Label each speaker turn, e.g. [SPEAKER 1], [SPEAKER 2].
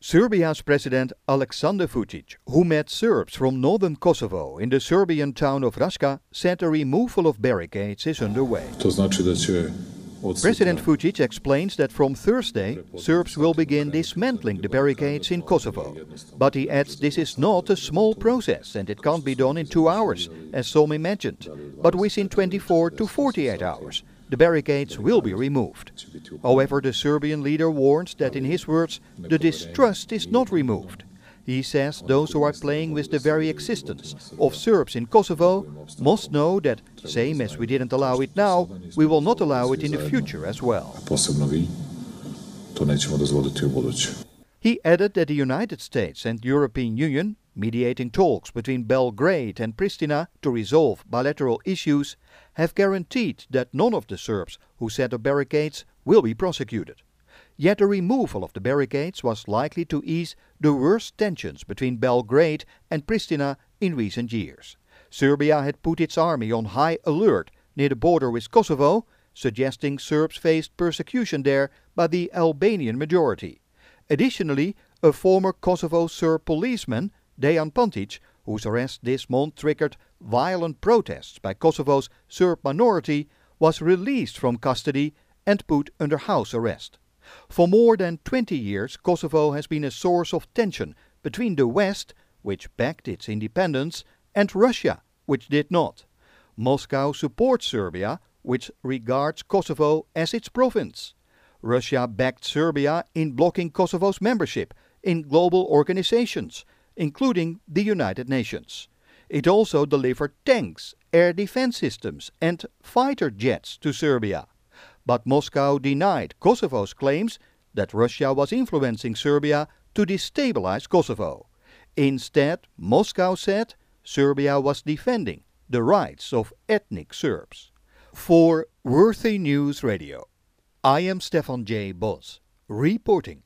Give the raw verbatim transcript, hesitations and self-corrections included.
[SPEAKER 1] Serbia's President Aleksandar Vučić, who met Serbs from northern Kosovo in the Serbian town of Raška, said the removal of barricades is underway. President Vučić explains that from Thursday, Serbs will begin dismantling the barricades in Kosovo. But he adds this is not a small process and it can't be done in two hours, as some imagined, but within twenty-four to forty-eight hours. The barricades will be removed. However, the Serbian leader warns that, in his words, the distrust is not removed. He says those who are playing with the very existence of Serbs in Kosovo must know that, same as we didn't allow it now, we will not allow it in the future as well. He added that the United States and European Union, mediating talks between Belgrade and Pristina to resolve bilateral issues, have guaranteed that none of the Serbs who set up barricades will be prosecuted. Yet the removal of the barricades was likely to ease the worst tensions between Belgrade and Pristina in recent years. Serbia had put its army on high alert near the border with Kosovo, suggesting Serbs faced persecution there by the Albanian majority. Additionally, a former Kosovo Serb policeman, Dejan Pantic, whose arrest this month triggered violent protests by Kosovo's Serb minority, was released from custody and put under house arrest. For more than twenty years, Kosovo has been a source of tension between the West, which backed its independence, and Russia, which did not. Moscow supports Serbia, which regards Kosovo as its province. Russia backed Serbia in blocking Kosovo's membership in global organizations, including the United Nations. It also delivered tanks, air defense systems and fighter jets to Serbia. But Moscow denied Kosovo's claims that Russia was influencing Serbia to destabilize Kosovo. Instead, Moscow said Serbia was defending the rights of ethnic Serbs. For Worthy News Radio, I am Stefan J. Bos, reporting.